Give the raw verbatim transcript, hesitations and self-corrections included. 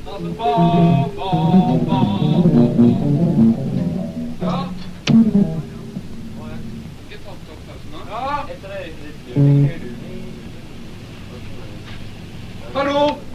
Altså, ba, ba, ba. Ja. Ikke tatt opp pausen da? Ja. Etter øyeblikk. Hallo!